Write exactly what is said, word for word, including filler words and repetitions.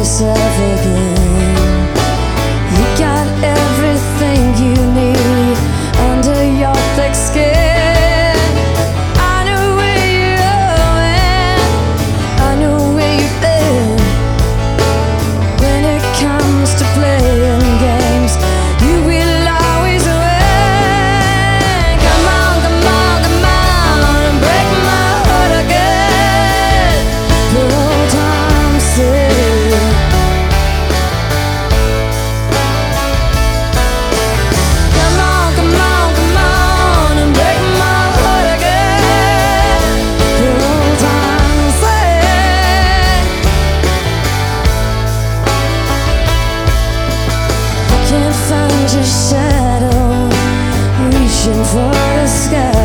yourself again. You got everything you need under your thick skin. I know where you're going, I know where you've been. When it comes to playing games, you will always win. Come on, come on, come on, and break my heart again. For old time's sake. Come on, come on, come on, and break my heart again. For old time's sake. I can't find your shadow, reaching for the sky.